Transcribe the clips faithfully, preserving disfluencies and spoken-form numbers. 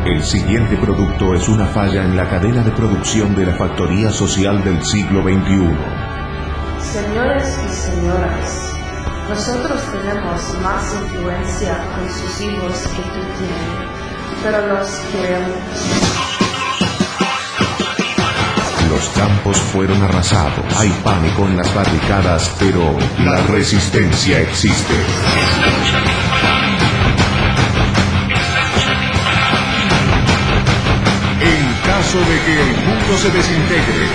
El siguiente producto es una falla en la cadena de producción de la factoría social del siglo veintiuno. Señores y señoras, nosotros tenemos más influencia con sus hijos que tú tienes, pero los queremos. Los campos fueron arrasados, hay pánico en las barricadas, pero la resistencia existe. En caso de que el mundo se desintegre,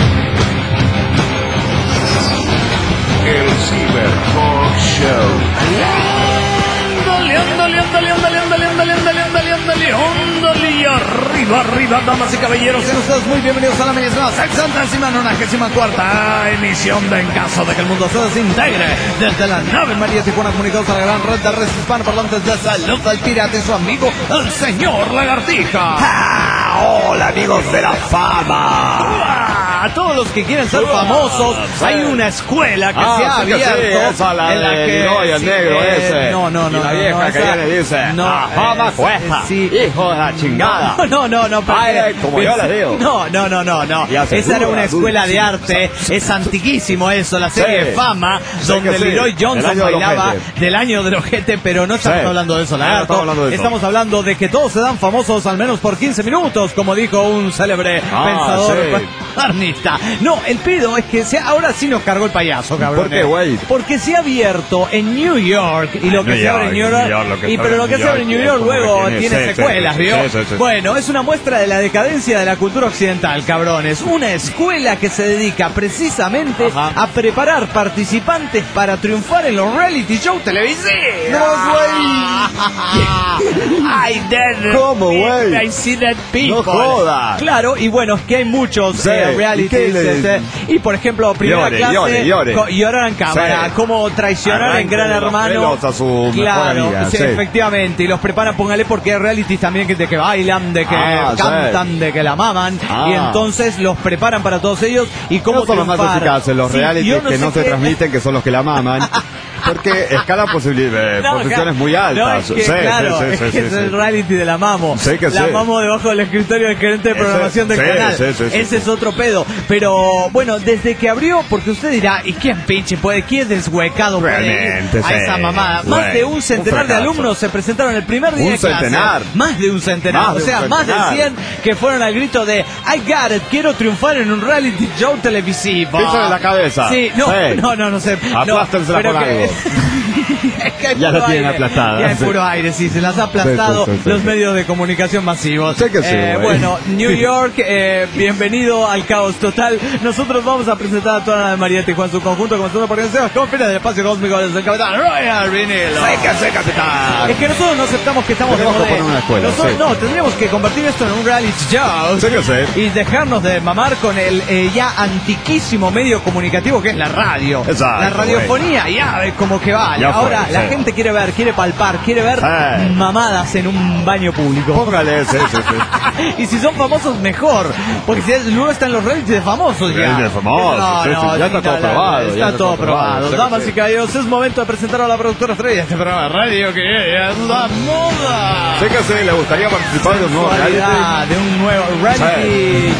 el Cyber Talk Show. Ándale, ándale, ándale, ándale, ándale, ándale, ándale, ándale, ándale, ándale, arriba, arriba, damas y caballeros, sean ustedes muy bienvenidos a la misma sexagésima nonagésima cuarta emisión de En Caso de que el Mundo se Desintegre, desde la nave María Tijuana, comunicados a la gran red de redes hispanoparlantes de Salud al Pirata y su amigo, el señor Lagartija. ¡Ah! ¡Hola, amigos de la fama! A todos los que quieren ser famosos, sí. Hay una escuela que ah, se ha sí abierto que sí, esa, la en la de que Leroy, el sí, negro eh, ese. no, no, no, y la no, vieja no, que esa, viene dice, no, la fama eh, cuesta, sí. hijo de la chingada. No, no, no, no, porque, Ay, como yo les digo. No, no, no, no, no. Ya se Esa era duda, una escuela duda. de arte, es antiquísimo eso, la serie Sí. Fama, Sí donde que sí. Leroy El Johnson año del bailaba ojete. del año del ojete, pero no estamos Sí. hablando de eso, Ah, no Lagarto. estamos hablando de eso. Estamos hablando de que todos se dan famosos al menos por quince minutos, como dijo un célebre Ah, pensador sí. arnista. No, el pedo es que se, ahora sí nos cargó el payaso, cabrón. ¿Por qué, güey? Porque se ha abierto en New York y lo que New se abre en New York, New York, lo que y se pero abre lo en que New se abre en York New es York como luego que tiene- tiene sí, sí, secuelas, sí, ¿vio? sí, sí, sí. Bueno, es una muestra de la decadencia de la cultura occidental, cabrones. Una escuela que se dedica precisamente Ajá. a preparar participantes para triunfar en los reality show televisivos. No, I did. ¿Cómo, güey? I see that people. No jodas. Claro, y bueno, es que hay muchos Sí, eh, ¿y realities. qué le- este, y por ejemplo, primera Llore, clase, llore, llore. co- llorar en cámara, Sí. cómo traicionar en Arranque Gran de los Hermano. pelos a su mejor claro, amiga, sí, sí. efectivamente, y los preparan, póngale, porque hay realities también que, de que bailan, de que Ah, sí. cantan, de que la maman, Ah. y entonces los preparan para todos ellos y cómo No son los más triunfar. eficaces los Sí, realities yo que sé no se qué- transmiten, que son los que la maman. Porque escalan posibilidades, No, profesiones ja- muy altas. No, es que, Sí, claro, sí, sí, es sí, que sí, es el sí. reality de la mamo. Sí que la sí. mamo debajo del escritorio del gerente de Ese- programación del sí, canal. sí, sí, sí, Ese sí. es otro pedo. Pero bueno, desde que abrió, porque usted dirá, ¿y quién pinche puede? ¿Quién deshuecado puede ir Realmente, a sí. esa mamada? Güey, Más de un centenar un de fracaso. alumnos se presentaron el primer día Un de clase. centenar. Más de un centenar. Más de o sea, un más de centenar. cien que fueron al grito de I got it, quiero triunfar en un reality show televisivo. Písale la cabeza. Sí, no, Sí. no, no, no sé. no, Aplástensela pero con que- algo. Es que hay Ya puro la tienen aire. aplastada, Ya hay sí. puro aire, sí, se las ha aplastado Sí, sí, sí, sí. los medios de comunicación masivos. Sí que sí, Eh, güey. bueno, New York, eh, bienvenido al caos total. Nosotros vamos a presentar a toda la de María Tijuana en su conjunto, comenzando por Sebas Confines del espacio cósmico desde el capitán Royal Vinilo. Sí que sí, capitán. Es que nosotros no aceptamos que estamos Tenemos de que poner una escuela, Nosotros, sí. No, tendríamos que convertir esto en un reality show. Sí que sí. Y dejarnos de mamar con el eh, ya antiquísimo medio comunicativo que es la radio. Exacto, la radiofonía, ya eh, como que vale. Ya fue, Ahora la sí. gente quiere ver, quiere palpar, quiere ver Sí. mamadas en un baño público. Póngale ese, ese, ese. Y si son famosos, mejor. Porque si es- luego están los realities de famosos ya. Reality de famosos, No, sí, sí, no, ya está sí, todo no, no, probado, ya Está está todo todo probado, probado. sí, Damas sí. y caballeros, es momento de presentar a la productora estrella de este programa de radio que es la moda. Sí que sí, le gustaría participar de un nuevo reality. Actualidad, de un nuevo reality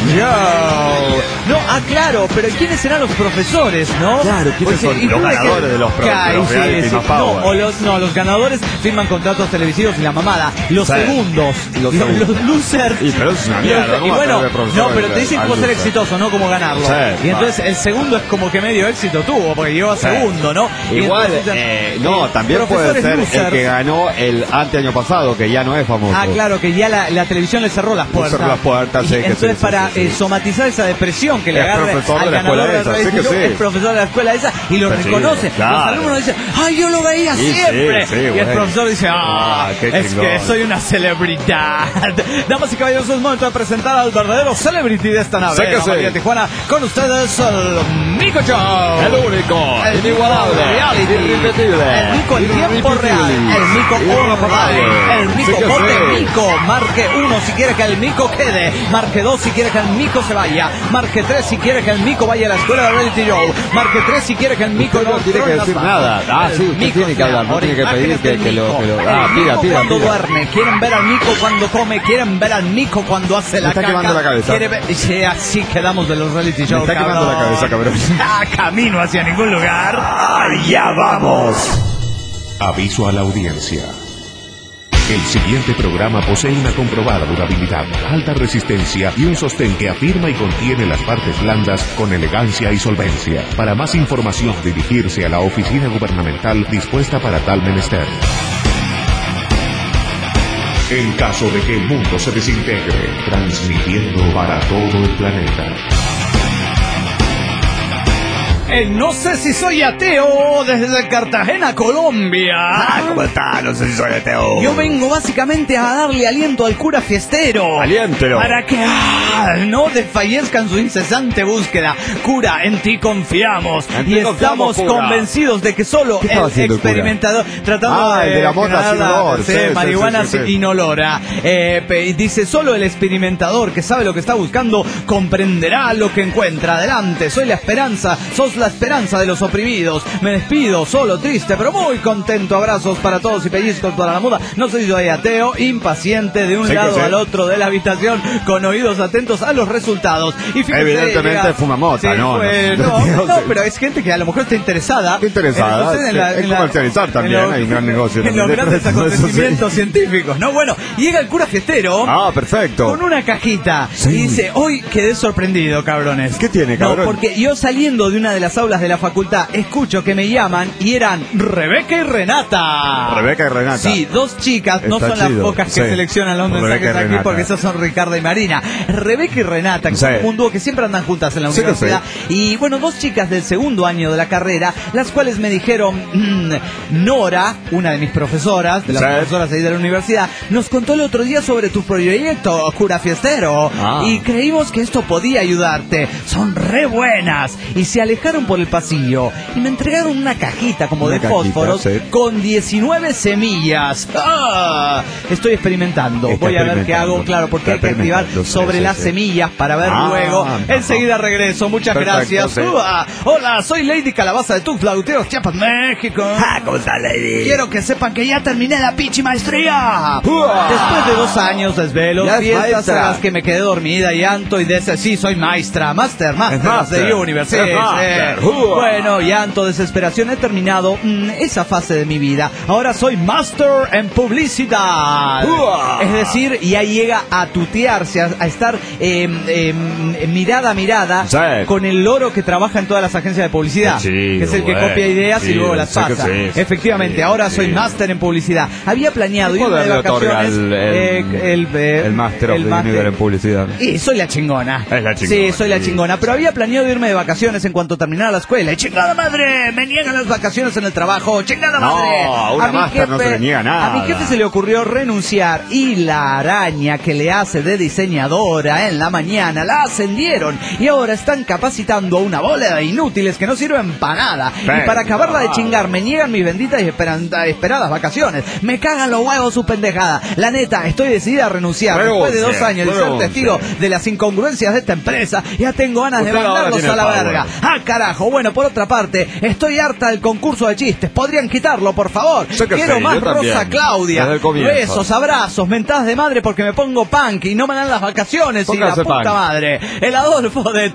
show. No, ah, claro, pero ¿quiénes serán los profesores, no? Claro, ¿quiénes son ¿y los tú de qué- ganadores de los pro- Ca- de los sí, reality sí. más power? No, o los, no, los ganadores firman contratos televisivos y la mamada. Los Sí. segundos, Los los, segundos. los losers. Y pero eso es una mierda, Los- ¿cómo y va a bueno, tener de profesor no, pero al- te dicen al cómo ser loser? exitoso, no cómo ganarlo. Sí, y entonces el segundo es como que medio éxito tuvo, porque llegó a Sí. segundo, ¿no? Y Igual, entonces, eh, no, eh, también puede profesores ser el losers. que ganó el anteaño pasado, que ya no es famoso. Ah, claro, que ya la, la televisión le cerró las puertas. cerró las puertas, Y sí, que entonces sí, sí, para sí, sí. eh, somatizar esa depresión que le Es agarra profesor al de la ganador escuela del esa, sí reality que show, sí. es profesor de la escuela esa y lo Pues sí, reconoce. claro. Los alumnos dicen, ¡ay, yo lo veía Sí, siempre! sí, sí, y el güey. profesor dice, ¡ah, Ah, qué es chingón. que soy una celebridad! Damas y caballeros, es momento de presentar al verdadero celebrity de esta nave. Sí que la sí. María Tijuana, con ustedes, el Mico Show. El único, El inigualable, reality. irrepetible, El Mico en tiempo real. irrepetible, El Mico irrepetible. online. El Mico, Sí que vote sí. Mico. Marque uno si quiere que el Mico quede. Marque dos si quiere que el Mico se vaya. Marque tres si quiere que el Mico vaya a la escuela de reality show. Marque tres si quiere que el Mico Usted no tiene que trone decir las nada. manos. Ah, El sí, usted Mico tiene que que hablar, no tiene que pedir que, que lo... Que lo ah, pida, pida, cuando pida. duerme, quieren ver al Nico cuando come, quieren ver al Nico cuando hace la Me está caca. quemando la cabeza. Quiere ver... Sí, así quedamos de los reality shows, Me está quemando la cabeza, cabrón. Ah, camino hacia ningún lugar. ¡Allá vamos! Aviso a la audiencia. El siguiente programa posee una comprobada durabilidad, alta resistencia y un sostén que afirma y contiene las partes blandas con elegancia y solvencia. Para más información, dirigirse a la oficina gubernamental dispuesta para tal menester. En caso de que el mundo se desintegre, transmitiendo para todo el planeta. Eh, no sé si soy ateo desde Cartagena, Colombia. Ah, ¿cómo está? No sé si soy ateo. Yo vengo básicamente a darle aliento al cura fiestero. Aliéntelo. Para que ah, no desfallezca en su incesante búsqueda. Cura, en ti confiamos. En y ti confiamos, estamos cura. convencidos de que solo ¿Qué estaba el haciendo el cura? experimentador... Tratando Ah, de... el de la mota generar sin la- olor. sí, Sí, sí, marihuana sí, sí, sí. inolora. Eh, pe- dice, solo el experimentador que sabe lo que está buscando comprenderá lo que encuentra. Adelante, soy la esperanza. Sos la esperanza de los oprimidos. Me despido, solo, triste, pero muy contento. Abrazos para todos y pellizcos para la muda. No sé si soy ateo, impaciente de un Sí que lado sí. al otro de la habitación, con oídos atentos a los resultados. Y fíjense, Evidentemente llega- fuma mota, Sí, no, pues, no. no, no, pero es gente que a lo mejor está interesada. Está interesada, Entonces, en la- es en la- comercializar también, en lo- hay un gran negocio En los también. grandes Eso sí. acontecimientos científicos, ¿no? Bueno, llega el cura fiestero. Ah, perfecto. Con una cajita. Sí. Y dice, hoy quedé sorprendido, cabrones. ¿Qué tiene, cabrón? No, porque yo saliendo de una de las aulas de la facultad, escucho que me llaman y eran Rebeca y Renata. Rebeca y Renata. Sí, dos chicas, no Está son las chido, pocas que sí. seleccionan los Rebeca mensajes y aquí Renata. porque esas son Ricardo y Marina. Rebeca y Renata, que Sí. son un dúo que siempre andan juntas en la Sí que universidad. Y bueno, dos chicas del segundo año de la carrera, las cuales me dijeron, mm, Nora, una de mis profesoras, de las Sí. profesoras ahí de la universidad, nos contó el otro día sobre tu proyecto, cura fiestero. Ah. Y creímos que esto podía ayudarte. Son re buenas. Y se alejaron por el pasillo y me entregaron una cajita como Una de cajita, fósforos sí. con diecinueve semillas. ¡Ah! Estoy experimentando. Está Voy a ver qué experimentando. hago, claro, porque Está hay que activar experimentando, sí, sobre sí, las sí. semillas para ver Ah, luego. ajá. Enseguida regreso. Muchas Perfecto, gracias. sí. ¡Ua! Hola, soy Lady Calabaza de Tuxtla Gutiérrez, Chiapas, México. Ah, ¿cómo está, lady? Quiero que sepan que ya terminé la pichi maestría. ¡Ua! Después de dos años desvelos, Ya es fiestas maestra. en las que me quedé dormida, llanto y de ese sí soy maestra, master, master, Es master. de Universe. Es Sí, master. sí. ¡Ua! Bueno, llanto, desesperación, he terminado mm, esa fase de mi vida. Ahora soy master en publicidad. ¡Ua! Es decir, ya llega a tutearse, a, a estar eh, eh, mirada a mirada Sí. con el loro que trabaja en todas las agencias de publicidad, Qué chido, que es el que güey. copia ideas y Chido, luego las sí que pasa. sí, sí, Efectivamente, sí, ahora sí. soy máster en publicidad. Había planeado ¿Qué irme de poder le otorga vacaciones. el- el- eh, el, eh, el Master of el the máster. Universe en publicidad? Y soy la chingona. Es la chingona, Sí, soy la sí. chingona. Pero había planeado irme de vacaciones en cuanto terminara la escuela. Y chingada madre, me niegan las vacaciones en el trabajo. Chingada No, madre. a una mi máster no se le niega nada. A mi jefe se le ocurrió renunciar y la araña que le hace de diseñadora en la mañana la ascendieron y ahora están capacitando a una bola de inútiles que no sirven para nada. Y Pero, para acabarla de no. chingar me niegan mis benditas y esperan- esperadas vacaciones. Me cagan los huevos su pendejada. La neta, estoy decidida a renunciar. Después de dos Renuncie, años de ser renuncie. testigo de las incongruencias de esta empresa, ya tengo ganas de Usted ahora mandarlos tiene a la el power. verga. Ah, carajo. Bueno, por otra parte, estoy harta del concurso de chistes. ¿Podrían quitarlo, por favor? Yo que Quiero sé, más yo también. Rosa Claudia. Desde el comienzo. Besos, abrazos, mentadas de madre porque me pongo punk y no me dan las vacaciones y la Póngase puta punk. madre. El Adolfo de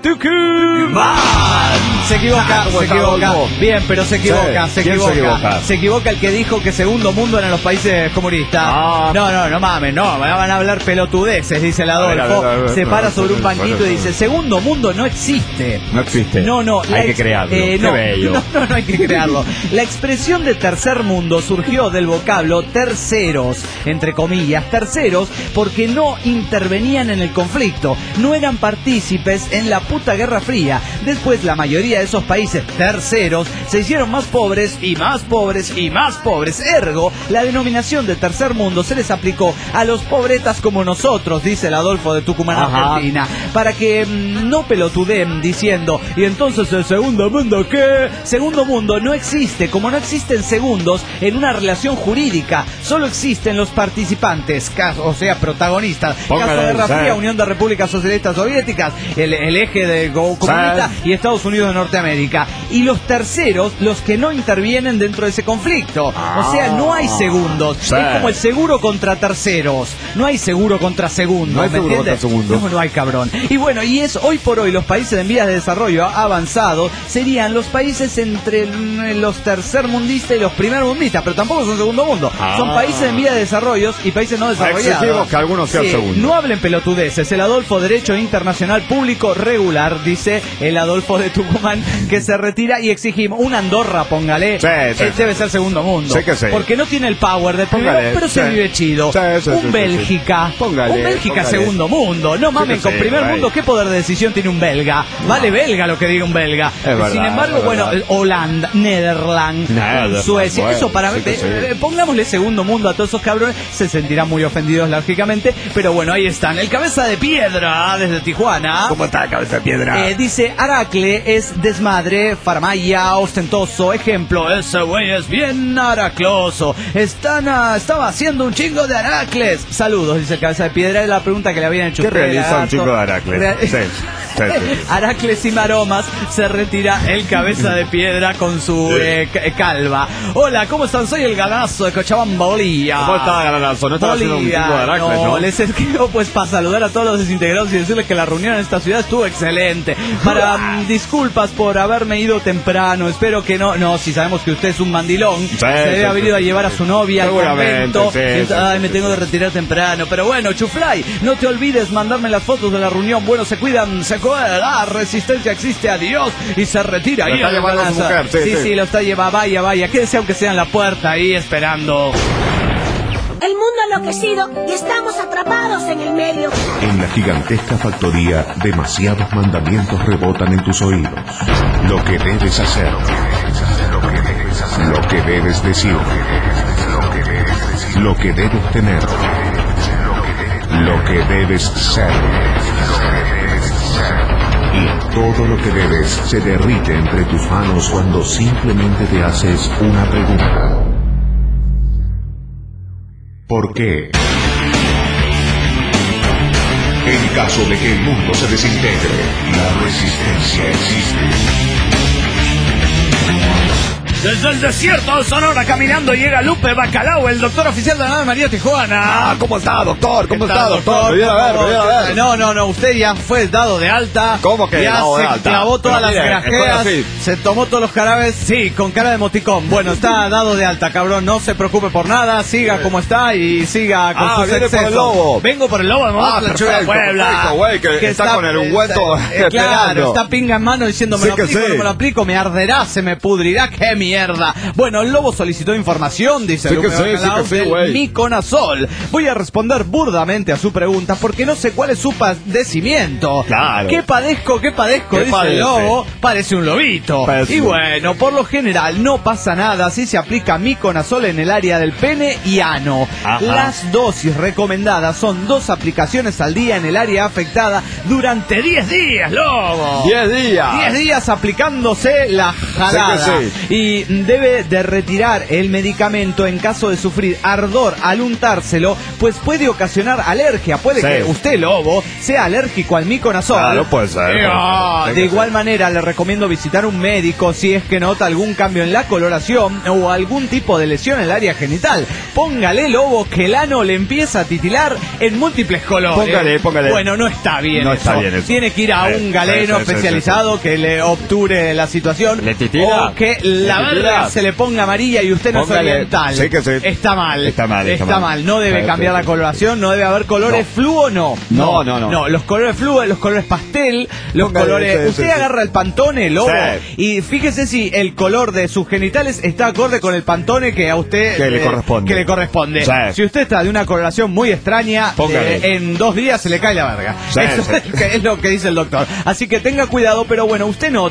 Tucumán. Se equivoca, ¿Cómo se está, equivoca. Adolfo? Bien, pero se equivoca, Sí, se ¿quién se equivoca. equivoca? Se equivoca el que dijo que segundo mundo eran los países comunistas. Ah. No, no, no mames, no, me van a hablar pelotudeces, dice el A ver, Adolfo. a ver, a ver, se a para ver, sobre un a ver, banquito a ver. y dice, segundo mundo no existe. No existe. No, no. la Hay que ex- crearlo. eh, Qué no, bello. no, no, no hay que crearlo. La expresión de tercer mundo surgió del vocablo terceros, entre comillas, terceros, porque no intervenían en el conflicto, no eran partícipes en la puta Guerra Fría. Después la mayoría de esos países terceros se hicieron más pobres y más pobres y más pobres. Ergo, la denominación de tercer mundo se les aplicó a los pobretas como nosotros, dice el Adolfo de Tucumán, Ajá. Argentina, para que mm, no pelotudeen diciendo, y entonces el segundo mundo, ¿qué? Segundo mundo no existe, como no existen segundos en una relación jurídica. Solo existen los participantes, caso, o sea, protagonistas. Póngale, Caso de Guerra Fría, sí. Unión de Repúblicas Socialistas Soviéticas, el, el eje de go- comunista Sí. y Estados Unidos de Norteamérica. Y los terceros, los que no intervienen dentro de ese conflicto. O sea, no hay segundos. Sí. Es como el seguro contra terceros. No hay seguro contra segundos. No hay ¿me seguro entiendes? contra segundos. No, no hay, cabrón. Y bueno, y es hoy por hoy los países en vías de desarrollo avanzado serían los países entre los tercermundistas y los primermundistas, pero tampoco son segundo mundo. Ah. Son países en vías de desarrollo y países no desarrollados. Exigimos que algunos sean Sí, segundos. no hablen pelotudeces. El Adolfo Derecho Internacional Público Regular, dice el Adolfo de Tucumán, que se retira y exigimos una Andorra, póngale. Sí, sí, Eh, sí. Debe ser segundo mundo. Sí que sí. Porque no tiene el power de primero, Póngale, pero se sí. vive chido. Sí, sí, un sí, sí, Bélgica. sí. Póngale, un Bélgica póngale. segundo mundo. No mamen, que con sí, primer güey. mundo, ¿qué poder de decisión tiene un belga? Vale belga lo que diga un belga. verdad, Sin embargo, es bueno, verdad. Holanda, Nederland, Nederland, Suecia, bueno, eso para sí que eh, sí. eh, pongámosle segundo mundo a todos esos cabrones, se sentirán muy ofendidos lógicamente, pero bueno, ahí están. El cabeza de piedra desde Tijuana. ¿Cómo está, cabeza de piedra? Eh, dice, Aracle es desmadre, faramaya, ostentoso, ejemplo, ese güey es bien aracloso. Están, ah, estaba haciendo un chingo de aracles. Saludos, dice el cabeza de piedra, es la pregunta que le habían hecho. ¿Qué ustedes, realiza un lagarto. chico de Heracles? Rea- Sí, sí, sí. Aracles y maromas, se retira el cabeza de piedra con su eh, ca- calva. Hola, ¿cómo están? Soy el ganazo de Cochabamba, Bolivia. ¿Cómo está, Galanazo? No estaba haciendo un Bolivia, chico de Heracles, ¿no? les escribo pues para saludar a todos los desintegrados y decirles que la reunión en esta ciudad estuvo excelente. Para mm, disculpas por haberme ido temprano, espero que no, no, si sabemos que usted es un mandilón, se debe sí, haber sí. ido a llevar a su novia al Seguramente, convento. sí, Y, sí, ay, sí, me sí, tengo sí. que retirar temprano, pero bueno, Chuflay, no te olvides mandarme las fotos de la reunión. Bueno, se cuidan, se cuida, la resistencia existe, adiós, y se retira. Lo ahí está el llevando a su Ganaza. mujer, sí, sí, sí. sí, lo está llevando, vaya, vaya, quédese aunque sea en la puerta ahí esperando. El mundo ha enloquecido y estamos atrapados en el medio. En la gigantesca factoría, demasiados mandamientos rebotan en tus oídos. Lo que debes hacer, lo que debes decir, lo que debes tener, lo que debes ser. Y todo lo que debes se derrite entre tus manos cuando simplemente te haces una pregunta. ¿Por qué? En caso de que el mundo se desintegre, la resistencia existe. Desde el desierto de Sonora caminando llega Lupe Bacalao, el doctor oficial de la Ave María Tijuana. Ah, ¿cómo está, doctor? ¿Cómo ¿Qué está, tal, doctor? Me viene a ver, me viene a ver. No, no, no, usted ya fue dado de alta. ¿Cómo que ya dado de se alta? clavó todas Pero las mire, grajeas, estoy así. se tomó todos los carabes, sí, con cara de moticón. Bueno, está dado de alta, cabrón, no se preocupe por nada, siga como está y siga con Ah, sus viene por el excesos. lobo. Vengo por el lobo, vamos Ah, a la Chula perfecto, Puebla. perfecto, güey, que está con el ungüento eh, Claro, esperando. está pinga en mano diciendo, me Sí lo que aplico, sí. no me lo aplico, me arderá, se me pudrirá, qué mierda. Bueno, el lobo solicitó información, dice Sí Lupe que sí, Bacalao, sí que sí, del güey. Miconazol. Voy a responder burdamente a su pregunta porque no sé cuál es su padecimiento. Claro. ¿Qué padezco, qué padezco? ¿Qué Dice padece? el lobo, parece un lobito. Parece Y un- bueno, por lo general no pasa nada si se aplica Miconazol en el área del pene y ano. Ajá. Las dosis recomendadas son dos aplicaciones al día en el área afectada durante diez días, lobo. Diez días. diez días aplicándose la jalada. Sí que Y debe de retirar el medicamento en caso de sufrir ardor al untárselo, pues puede ocasionar alergia. Puede Sí. que usted, lobo, sea alérgico al Miconazol. Claro, puede ser, Eh, puede ah, ser. de igual manera, le recomiendo visitar un médico si es que nota algún cambio en la coloración o algún tipo de lesión en el área genital. Póngale, lobo, que el ano le empieza a titilar en múltiples colores. Póngale, póngale. Bueno, no está bien No eso. está bien eso. Tiene que ir a Sí, un sí, galeno sí, sí, especializado que le obture la situación. ¿Le titila? O que la ¿Le titila? verga se le ponga amarilla y usted no es Póngale. oriental. Sí que sí. Está mal. Está mal, está Está mal. mal. No debe Sí, cambiar sí, la sí. coloración, no debe haber colores No. fluo, no. No, no, no. No, los colores fluo, los colores pastel, los Póngale, colores... sí, usted sí, sí. agarra el Pantone, lobo, Sí. y fíjese si el color de sus genitales está acorde con el Pantone que a usted... Que le corresponde. Que le corresponde. Sí. Si usted está de una coloración muy extraña, Póngale. eh, en dos días se le cae la verga. Sí, Eso sí. es, que es lo que dice el doctor. Así que tenga cuidado, pero bueno, usted note,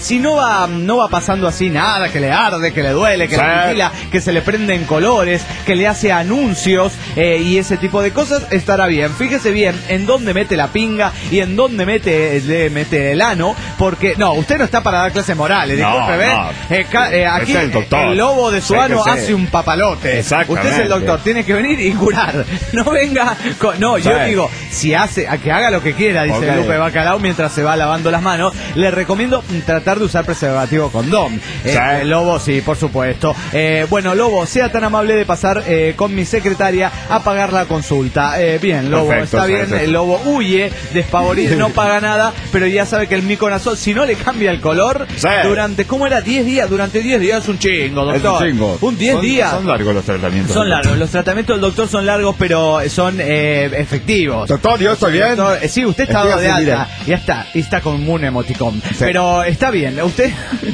si no va, no va pasando así nada, que le arde, que le duele, que sí. le vigila, que se le prenden colores, que le hace anuncios eh, y ese tipo de cosas, estará bien. Fíjese bien en dónde mete la pinga y en dónde mete, le mete el ano, porque no, usted no está para dar clases morales, no, disculpe, ¿ven? no. Eh, ca, eh, aquí es el, doctor. el lobo de su sí, ano sí. hace un papalote. Exactamente. Usted es el doctor, tiene que venir y curar. No venga con, no, yo sí. digo, si hace, a que haga lo que quiera, dice okay. Lupe Bacalao mientras se va lavando las manos. Le recomiendo tratar de usar preservativo condón. Sí. Eh, Lobo, sí, por supuesto. Eh, bueno, Lobo, sea tan amable de pasar eh, con mi secretaria a pagar la consulta. Eh, bien, Lobo, Perfecto, está sí, bien. sí. El Lobo huye, despavorido, no paga nada, pero ya sabe que el miconazol, si no le cambia el color, sí. durante, ¿cómo era? diez días, durante diez días es un chingo, doctor. Es un chingo. Un diez son, días. Son largos los tratamientos. Son largos, los tratamientos del doctor son largos, pero son eh, efectivos. Doctor, ¿yo estoy bien? Doctor, eh, sí, usted está dado de Estoy así, alta. Ya está, y está con un emoticón. Sí. Pero está bien. ¿Usted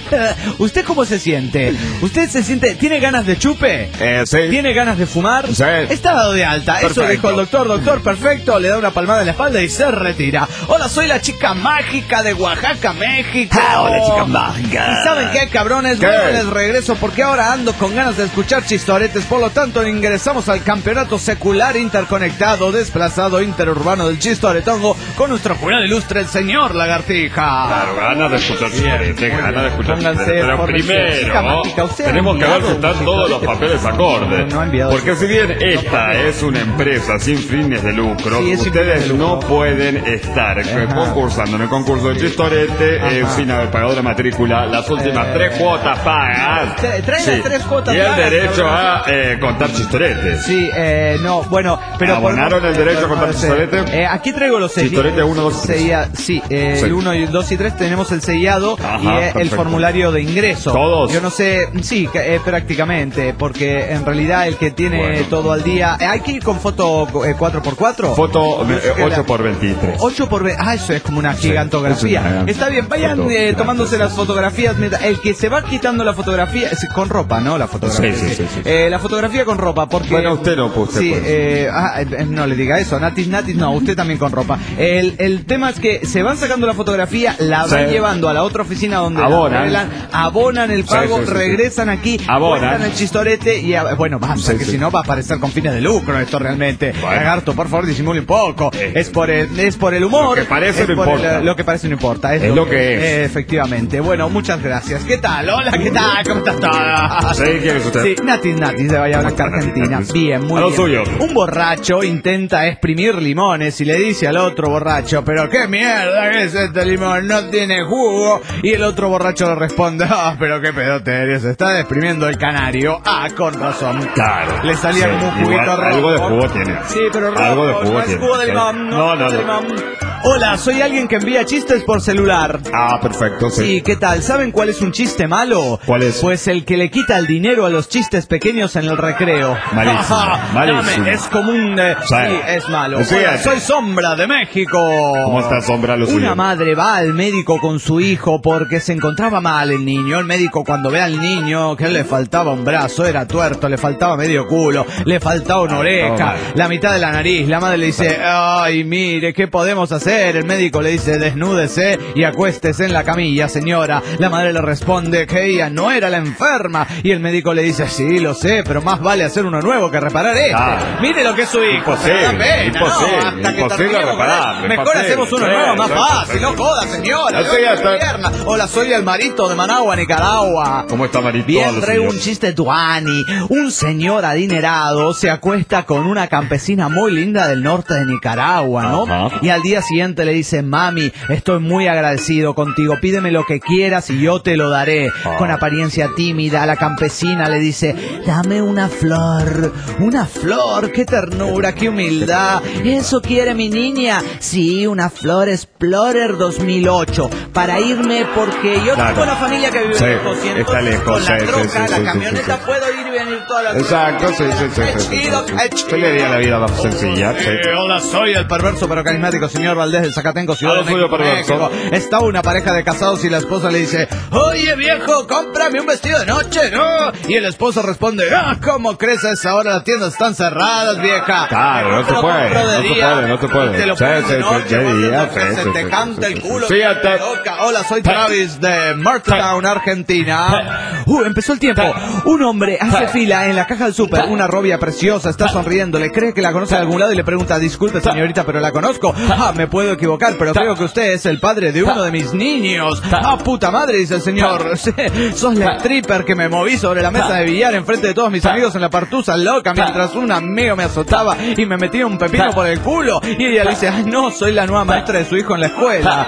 usted cómo se siente? ¿Usted se siente, tiene ganas de chupe? Eh, sí. ¿Tiene ganas de fumar? Sí. Está dado de alta. Perfecto. Eso dijo el doctor. Doctor, perfecto. Le da una palmada en la espalda y se retira. Hola, soy la chica mágica de Oaxaca, México. Ah, hola, chica mágica. ¿Y saben qué, cabrones? ¿Qué? Bueno, les regreso porque ahora ando con ganas de escuchar chistoretes. Por lo tanto, ingresamos al campeonato secular interconectado, desplazado interurbano del chistoretongo con nuestro jurado ilustre, el señor Lagartija. Claro, ganas de escuchar chistoretes, ganas de escuchar Pónganse chistoretes. Pero por primero, mágica, usted ha tenemos que ver enviado si están un todos los chistoretes. papeles acordes. No, no ha enviado Porque si bien esta es una empresa sin fines de lucro, Sí, es sin ustedes fines de no lucro. pueden estar Ajá. concursando en el concurso de chistorete eh, Ajá. sin haber pagado la matrícula. Las últimas Eh. tres cuotas pagas. Tra- trae las tres cuotas Y el pagas, derecho cabrón. a eh, contar chistoretes. Sí, eh, no, bueno, pero... ¿Abonaron el derecho a contar chistorete? Eh, aquí traigo los sellos. Chistorete uno, dos y tres. Sella- Sí, eh, Sí. el uno, dos y tres tenemos el sellado Ajá, y eh, el perfecto. formulario de ingreso. ¿Todos? Yo no sé, sí, que, eh, prácticamente, porque en realidad el que tiene Bueno. todo al día... eh, ¿hay que ir con foto eh, cuatro por cuatro? Foto No sé qué ocho la- por veintitrés. ocho por ve- Ah, eso es como una Sí, gigantografía. es una Está bien, vayan foto eh, gigante, tomándose sí. las fotografías. mientras- El que se va quitando la fotografía, es con ropa, ¿no? La fotografía. Sí, sí, sí, sí. Eh, la fotografía con ropa, porque... Bueno, usted no, pues, usted Sí, puede. eh, ah, eh, no le diga eso. Natis, Natis, no, usted también con ropa. El, el tema es que se van sacando la fotografía, la van Sí. llevando a la otra oficina donde Abonan. la arreglan, abonan el Sí, pago, sí, sí, sí. regresan aquí, Abonan. cuentan el chistorete y a- bueno, basta, Sí, que sí. si no va a parecer con fines de lucro esto realmente. Bueno. Lagarto, por favor, disimule un poco. Eh. Es por el, es por el humor. Lo que parece es no por el- importa. lo que parece no importa. Es, Es lo que es. eh, efectivamente. Bueno, muchas gracias. ¿Qué tal? Hola, ¿qué tal? ¿Cómo estás todo? Sí, ¿quién es usted? Sí, Natis Natis de Bahía Blanca, Natis, Argentina. Natis. Bien, muy A lo bien. suyo. Un borracho intenta exprimir limones y le dice al otro borracho, pero qué mierda que es este limón, no tiene jugo. Y el otro borracho le responde, ah, pero qué pedotería, se está exprimiendo el canario. Ah, con razón. Claro. Le salía Sí, como un igual, juguito rojo. algo de jugo tiene. Sí, pero rojo, Algo de jugo no es tiene. jugo de Sí. limón, no, No, es no, jugo de no. limón. Hola, soy alguien que envía chistes por celular. Ah, perfecto, sí. Sí, ¿qué tal? ¿Saben cuál es un chiste malo? ¿Cuál es? Pues el que le quita el dinero a los chistes pequeños en el recreo. Malísimo, malísimo. Dame, es como un... eh, Sí. sí, es malo. Sí, Hola, es- soy Sombra de México. ¿Cómo está Sombra? Lo Una suyo. madre va al médico con su hijo porque se encontraba mal el niño. El médico cuando ve al niño que le faltaba un brazo, era tuerto, le faltaba medio culo, le faltaba una oreja, mal. la mitad de la nariz. La madre le dice, ay, mire, ¿qué podemos hacer? El médico le dice, desnúdese y acuéstese en la camilla, señora. La madre le responde que ella no era la enferma. Y el médico le dice, sí, lo sé, pero más vale hacer uno nuevo que reparar este. Ah. Mire lo que es su hijo. Imposible, me da pena, imposible, ¿no? Hasta que imposible terminemos con reparar, eso. Mejor imposible. hacemos uno Sí, nuevo, más sí, fácil. sí. No joda, señora. Así ya está. Pierna. Hola, soy el marito de Managua, Nicaragua. ¿Cómo está, Marito? Bien, Lo traigo suyo. un chiste tuani. Un señor adinerado se acuesta con una campesina muy linda del norte de Nicaragua, ¿no? Ajá. Y al día siguiente le dice, mami, estoy muy agradecido contigo, pídeme lo que quieras y yo te lo daré. Ah. Con apariencia tímida, la campesina le dice, dame una flor, una flor, qué ternura, qué humildad. ¿Eso quiere mi niña? Sí, una flor Explorer dos mil ocho, para irme porque yo Claro. tengo una familia que vive Sí, lejos y entonces está lejos, con la sí, sí, troca, sí, la sí, sí, camioneta sí. puedo ir y venir toda la... Exacto, sí, sí, sí. Qué sí, chido, sí, qué sí. chido. Se le haría la vida más sencilla. Sí. Eh, hola, soy el perverso pero carismático señor Valdés de Zacatenco, Ciudad Hola, de soy el México, perverso. México. Está una pareja de casados y la esposa le dice: oye viejo, cómprame un vestido de noche, ¿no? Y el esposo responde: ah, ¿cómo crees? A esa hora las tiendas están cerradas, vieja. Claro, no Te se lo puede, compro de no se día, puede, no se puede. y te lo Sí, pones sí, de sí, noche, de vas día, a que sí, se sí, te sí, canta sí, el sí. culo. Fíjate. bien loca. Hola, soy Travis de Martown, Argentina. Uh, empezó el tiempo. Un hombre hace fila en la caja del súper. Una rubia preciosa está sonriendo. Le cree que la conoce de algún lado y le pregunta: disculpe señorita, pero la conozco. Ah, me puedo equivocar, pero creo que usted es el padre de uno de mis niños. Ah, puta madre, dice el señor. Sí, sos la stripper que me moví sobre la mesa de billar enfrente de todos mis amigos en la partusa loca mientras un amigo me azotaba y me metía un pepino por el culo. Y ella le dice: ay, no, soy la nueva maestra de su hijo en la escuela.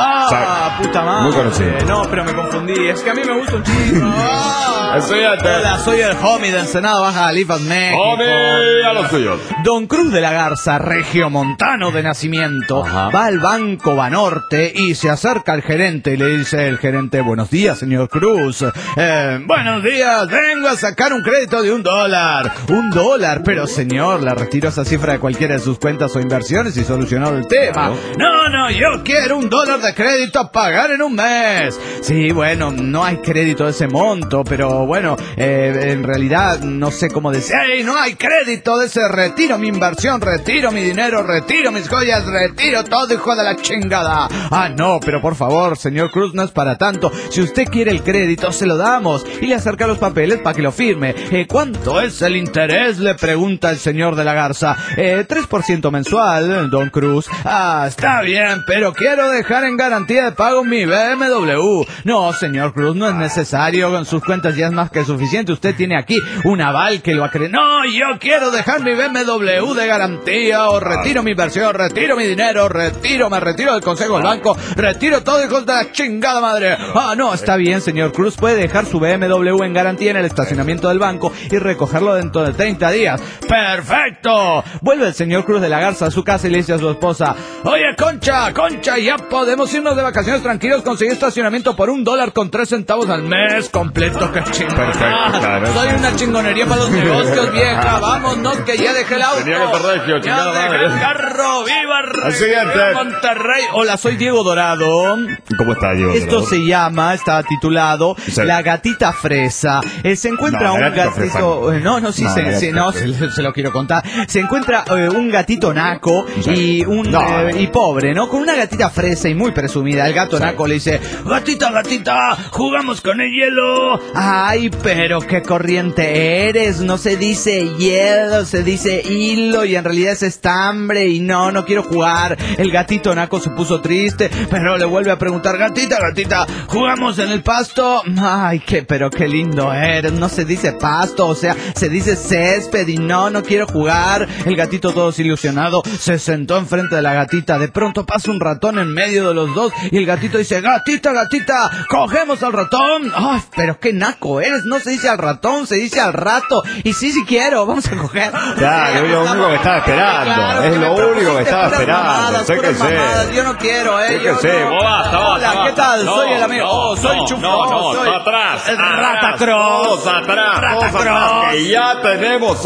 Ah, puta madre. Muy conocido. No, pero me confundí. Es que a mí me gusta un chico. Ah. Fíjate. Hola, soy el homie de Ensenada Baja Califas, México. Homie, a los suyos. Don Cruz de la Garza, regiomontano de nacimiento, Ajá. va al Banco Banorte y se acerca al gerente y le dice el gerente: buenos días, señor Cruz. Eh, buenos días, vengo a sacar un crédito de un dólar. Un dólar, pero señor, le retiro esa cifra de cualquiera de sus cuentas o inversiones y solucionado el tema. No, no, yo quiero un dólar de crédito a pagar en un mes. Sí, bueno, no hay crédito de ese monto, pero bueno, eh, en realidad no sé cómo decir. ¡Ey, no hay crédito de ese! Retiro mi inversión, retiro mi dinero, retiro mis joyas, retiro todo, hijo de la chingada. Ah, no, pero por favor, señor Cruz, no es para tanto. Si usted quiere el crédito, se lo damos. Y le acerca los papeles para que lo firme. Eh, ¿Cuánto es el interés?, le pregunta el señor de la Garza. Eh, tres por ciento mensual, don Cruz. Ah, está bien, pero quiero dejar en garantía de pago mi B M W. No, señor Cruz, no es necesario. Con sus cuentas ya es más que suficiente. Usted tiene aquí un aval que lo acredita. No, yo quiero dejar mi B M W de garantía, o retiro mi inversión, retiro mi dinero, retiro, me retiro del consejo del banco, retiro todo, hijos de la chingada madre. Ah, no, está bien, señor Cruz, puede dejar su B M W en garantía en el estacionamiento del banco y recogerlo dentro de treinta días. ¡Perfecto! Vuelve el señor Cruz de la Garza a su casa y le dice a su esposa: oye, Concha, Concha, ya podemos irnos de vacaciones tranquilos, conseguí estacionamiento por un dólar con tres centavos al mes completo. ¡Qué chingón! Perfecto, claro. Soy una chingonería para los negocios, vieja. Vámonos, que ya dejé el auto. Tenía que perder, tío, ya chingada dejé madre. el carro. ¡Viva Al siguiente. Rey, Monterrey! Hola, soy Diego Dorado. ¿Cómo está, Diego? Esto se llama, está titulado Sí. La gatita fresa. Eh, se encuentra No, un la gatita gatito... fresa. eh, No, no, sí, No, se, la sí, gatita no, fresa. se, se lo quiero contar. Se encuentra eh, un gatito naco Sí. y un No. eh, y pobre, ¿no? Con una gatita fresa y muy presumida. El gato Sí. naco le dice: gatita, gatita, jugamos con el hielo. Ay, pero qué corriente eres. No se dice hielo, se dice hilo y en realidad es estambre y no, no quiero jugar. El gatito naco se puso triste, pero le vuelve a preguntar: gatita, gatita, ¿jugamos en el pasto? Ay, qué, pero qué lindo eres. No se dice pasto, o sea, se dice césped y no, no quiero jugar. El gatito, todo desilusionado, se sentó enfrente de la gatita. De pronto pasa un ratón en medio de los dos y el gatito dice: gatita, gatita, cogemos al ratón. Ay, pero qué naco eres. No se dice al ratón, se dice al rato. Y sí, sí quiero, vamos a coger. Claro, es lo único que estaba esperando. Claro, Es que lo me único que propusiste estaba puras esperando. mamadas, Sé que puras mamadas. sé. Yo no quiero, eh. Sé que yo sé. no. Vos basta, basta, Hola, ¿qué basta. tal? No, soy el amigo. no, Oh, soy no, Chufo. no, no, soy atrás, el atrás, Ratacross. todos atrás, todos atrás, Ratacross. que ya tenemos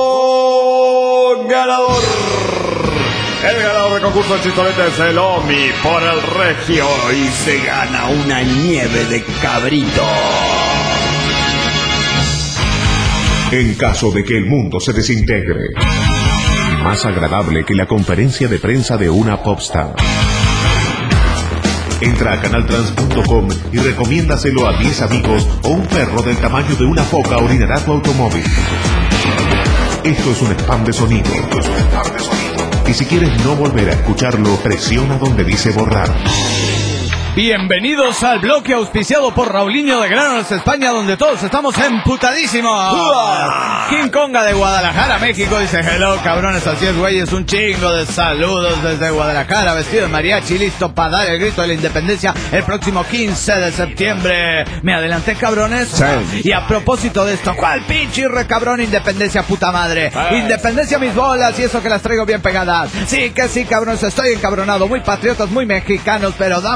un ganador. El ganador del concurso del chistolete es el Omi por el Regio y se gana una nieve de cabrito. En caso de que el mundo se desintegre, más agradable que la conferencia de prensa de una popstar. Entra a canaltrans punto com y recomiéndaselo a diez amigos o un perro del tamaño de una foca orinará tu automóvil. Esto es un spam de sonido. Esto es un spam de sonido. Y si quieres no volver a escucharlo, presiona donde dice borrar. Bienvenidos al bloque auspiciado por Raulinho de Granos, España, donde todos estamos emputadísimos. King Konga de Guadalajara, México, dice: hello, cabrones, así es, güeyes, un chingo de saludos desde Guadalajara, vestido de mariachi, listo para dar el grito de la independencia el próximo quince de septiembre. ¿Me adelanté, cabrones? Sí. Y a propósito de esto, ¿cuál pinche recabrón independencia, puta madre? Sí. Independencia mis bolas y eso que las traigo bien pegadas. Sí que sí, cabrones, estoy encabronado, muy patriotas, muy mexicanos, pero damos las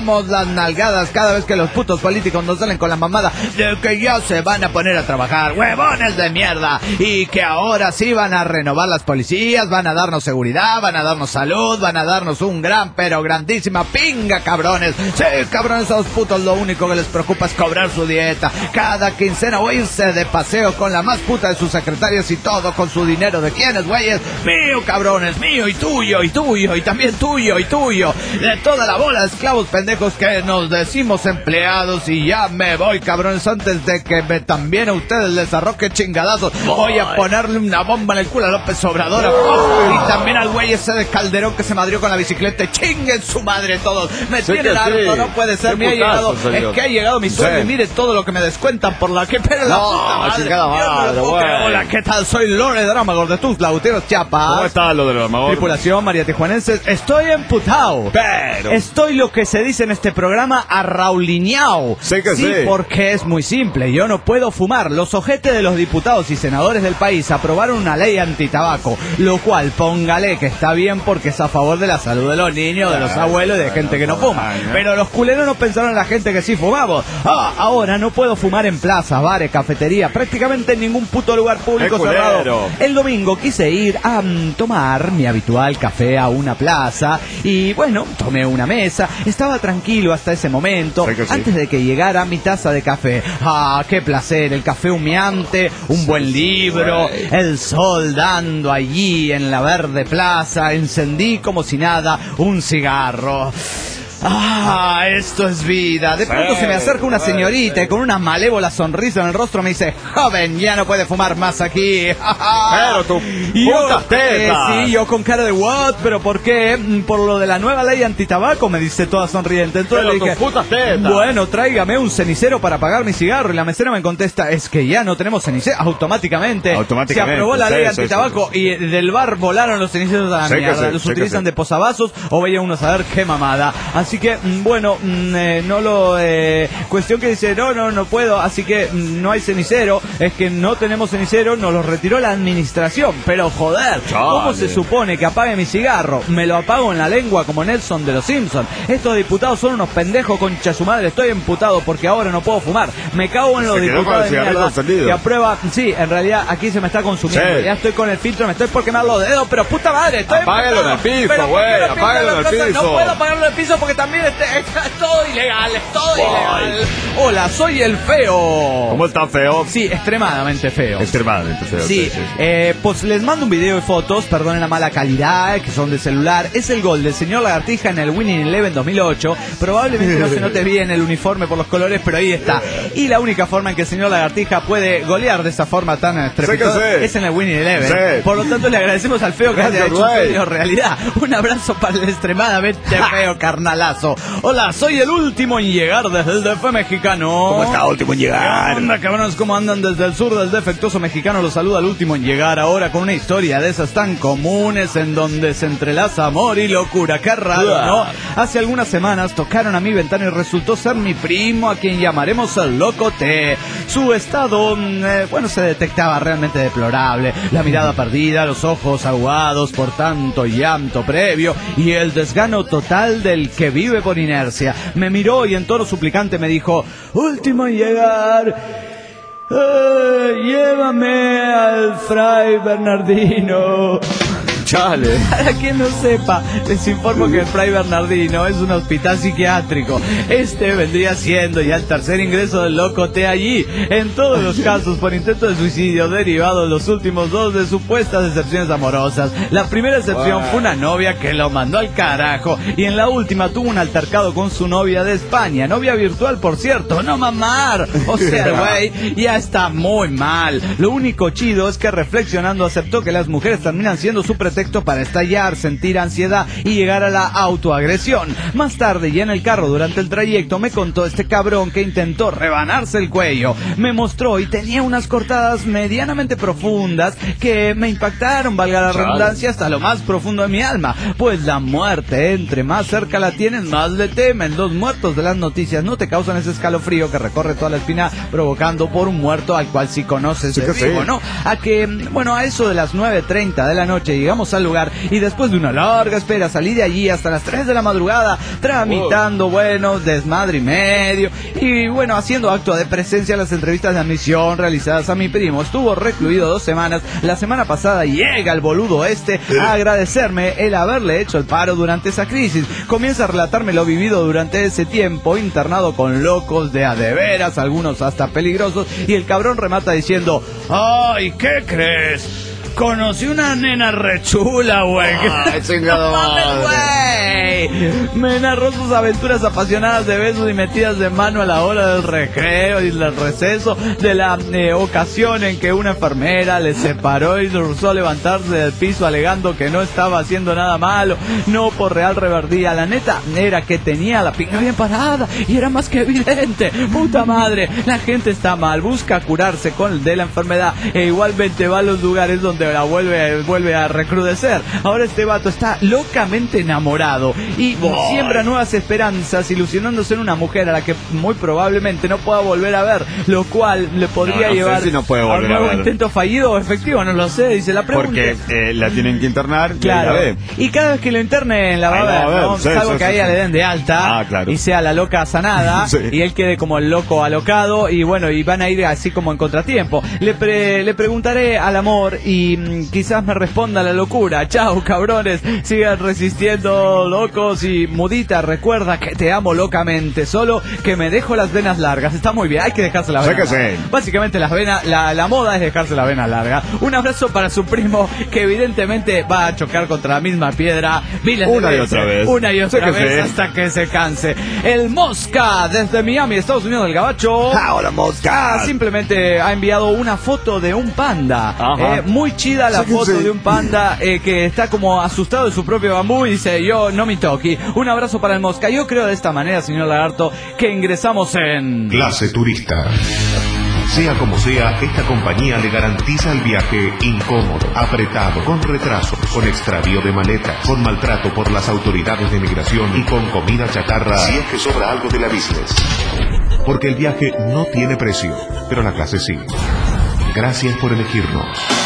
nalgadas cada vez que los putos políticos nos salen con la mamada de que ya se van a poner a trabajar, huevones de mierda, y que ahora sí van a renovar las policías, van a darnos seguridad, van a darnos salud, van a darnos un gran pero grandísima pinga, cabrones. Sí, cabrones, esos putos lo único que les preocupa es cobrar su dieta cada quincena o irse de paseo con la más puta de sus secretarias y todo con su dinero. ¿De quiénes, güeyes? Mío, cabrones, mío y tuyo y tuyo y también tuyo y tuyo, de toda la bola de esclavos pendejos que nos decimos empleados. Y ya me voy, cabrones, antes de que me, también a ustedes les arroque chingadazos. Voy a ponerle una bomba en el culo a López Obrador, oh, y también al güey ese de Calderón que se madrió con la bicicleta. Chinguen su madre todos, me sí tienen harto, sí. No puede ser. Qué Me ha llegado, putazo, es que ha llegado mi sueldo, sí. Y mire todo lo que me descuentan por la que pero la no, puta madre. madre no madre, Hola, ¿qué tal? Soy Lore Drámagor de Tuxtla Gutiérrez, Chiapas. ¿Cómo está lo de Drámagor? Tripulación María Tijuanenses, estoy emputado. Pero estoy lo que se dice en este programa arraulineado. Sé que sí, sí, porque es muy simple. Yo no puedo fumar. Los ojetes de los diputados y senadores del país aprobaron una ley antitabaco, lo cual, póngale que está bien porque es a favor de la salud de los niños, de los abuelos y de gente que no fuma. Pero los culeros no pensaron en la gente que sí fumamos. Ah, ahora no puedo fumar en plazas, bares, cafeterías, prácticamente en ningún puto lugar público cerrado. El domingo quise ir a um, tomar mi habitual café a una plaza y bueno, tomé una mesa, estaba tranquilo hasta ese momento, sí, antes de que llegara mi taza de café. Ah, qué placer, el café humeante, un buen libro, el sol dando allí en la verde plaza, encendí como si nada un cigarro. Ah, esto es vida. De pronto se me acerca una señorita y con una malévola sonrisa en el rostro me dice: joven, ya no puede fumar más aquí. Pero tu puta teta. Eh, sí, yo con cara de what, pero ¿por qué? Por lo de la nueva ley antitabaco, me dice toda sonriente. Entonces pero le dije: tu puta teta. Bueno, tráigame un cenicero para apagar mi cigarro. Y la mesera me contesta: es que ya no tenemos cenicero. Automáticamente, Automáticamente se aprobó la ley sí, antitabaco sí, sí. Y del bar volaron los ceniceros a la sí mierda. sí, Los sí utilizan sí. de posavasos o vaya uno a saber qué mamada. Así que, bueno, eh, no lo... Eh, cuestión que dice, no, no, no puedo, así que no hay cenicero. Es que no tenemos cenicero, nos lo retiró la administración. Pero joder, Chale. ¿Cómo se supone que apague mi cigarro? Me lo apago en la lengua como Nelson de los Simpsons. Estos diputados son unos pendejos, concha su madre. Estoy emputado porque ahora no puedo fumar. Me cago en los diputados de mierda que aprueba... Sí, en realidad aquí se me está consumiendo. Sí. Ya estoy con el filtro, me estoy por quemar los dedos, pero puta madre, estoy apáguelo en el piso, güey, apáguelo en el piso. No puedo apagarlo en el piso porque también es, es, es todo ilegal, es todo Boy. ilegal. Hola, soy el feo. ¿Cómo está feo? Sí, extremadamente feo. Extremadamente feo. Sí, sí, sí. Eh, pues les mando un video y fotos, perdonen la mala calidad, que son de celular. Es el gol del señor Lagartija en el Winning Eleven dos mil ocho. Probablemente no se note bien el uniforme por los colores, pero ahí está. Y la única forma en que el señor Lagartija puede golear de esa forma tan estrepitosa es en el Winning Eleven. Sí. Por lo tanto, le agradecemos al feo que haya hecho un video realidad. Un abrazo para el extremadamente feo carnalazo. Hola, soy el último en llegar desde el D F mexicano. ¿Cómo está último en llegar? ¿Qué onda, cabrones? ¿Cómo andan desde el sur del defectuoso mexicano? Los saluda el último en llegar ahora con una historia de esas tan comunes en donde se entrelaza amor y locura. Qué raro, ¿no? Hace algunas semanas tocaron a mi ventana y resultó ser mi primo, a quien llamaremos el Locote. Su estado, eh, bueno, se detectaba realmente deplorable. La mirada perdida, los ojos aguados por tanto llanto previo y el desgano total del que vive por inercia. Me miró y en tono suplicante me dijo: último en llegar, eh, llévame al Fray Bernardino. Chale. Para quien no sepa, les informo que el Fray Bernardino es un hospital psiquiátrico. Este vendría siendo ya el tercer ingreso del Locote allí. En todos los casos por intento de suicidio derivado los últimos dos de supuestas decepciones amorosas. La primera excepción fue una novia que lo mandó al carajo. Y en la última tuvo un altercado con su novia de España. Novia virtual, por cierto. No mamar. O sea, güey, ya está muy mal. Lo único chido es que reflexionando aceptó que las mujeres terminan siendo su pretexto para estallar, sentir ansiedad y llegar a la autoagresión. Más tarde, ya en el carro durante el trayecto, me contó este cabrón que intentó rebanarse el cuello. Me mostró y tenía unas cortadas medianamente profundas que me impactaron, valga la redundancia, hasta lo más profundo de mi alma. Pues la muerte, entre más cerca la tienes, más le temen. Los muertos de las noticias no te causan ese escalofrío que recorre toda la espina provocando por un muerto al cual sí conoces de vivo, ¿no? A que, bueno, a eso de las nueve treinta de la noche llegamos llegamos al lugar y después de una larga espera salí de allí hasta las tres de la madrugada, tramitando, oh. bueno, desmadre y medio, y bueno, haciendo acto de presencia en las entrevistas de admisión realizadas a mi primo. Estuvo recluido dos semanas. La semana pasada llega el boludo este a agradecerme el haberle hecho el paro durante esa crisis. Comienza a relatarme lo vivido durante ese tiempo, internado con locos de a de veras, algunos hasta peligrosos, y el cabrón remata diciendo: ¡ay, qué crees! Conocí una nena rechula, güey. Ay, chingado madre, güey. Me narró sus aventuras apasionadas de besos y metidas de mano a la hora del recreo y del receso, de la eh, ocasión en que una enfermera le separó y le rehusó levantarse del piso alegando que no estaba haciendo nada malo, no por real reverdía. La neta era que tenía la pinga bien parada y era más que evidente. Puta madre, la gente está mal, busca curarse con de la enfermedad e igualmente va a los lugares donde la vuelve, vuelve a recrudecer. Ahora este vato está locamente enamorado y oh. siembra nuevas esperanzas, ilusionándose en una mujer a la que muy probablemente no pueda volver a ver, lo cual le podría no, no llevar si no puede volver a un nuevo a ver. intento fallido o efectivo, no lo sé, dice la pregunta. Porque eh, la tienen que internar. Claro. La ve. Y cada vez que lo internen la va a ver, ver, ¿no? Sí, Salvo sí, que a sí, ella sí. le den de alta ah, claro. y sea la loca sanada sí. y él quede como el loco alocado y bueno, y van a ir así como en contratiempo. Le, pre, le preguntaré al amor y mmm, quizás me responda la locura. Chao, cabrones, sigan resistiendo, locos. Y Mudita, recuerda que te amo locamente, solo que me dejo las venas largas. Está muy bien, hay que dejarse las venas largas. Sí. Básicamente las venas, la, la moda es dejarse las venas largas. Un abrazo para su primo, que evidentemente va a chocar contra la misma piedra miles de una veces, y otra vez una y otra sí vez sí. hasta que se canse. El Mosca desde Miami, Estados Unidos del Gabacho. Ah, hola, Mosca. Ah, simplemente ha enviado una foto de un panda. Eh, muy chida la sí, foto sí. de un panda eh, que está como asustado de su propio bambú y dice: yo no me toqui. Un abrazo para el Mosca. Yo creo de esta manera, señor Lagarto, que ingresamos en Clase Turista. Sea como sea, esta compañía le garantiza el viaje incómodo, apretado, con retrasos, con extravío de maletas, con maltrato por las autoridades de migración y con comida chatarra si es que sobra algo de la business. Porque el viaje no tiene precio, pero la clase sí. Gracias por elegirnos.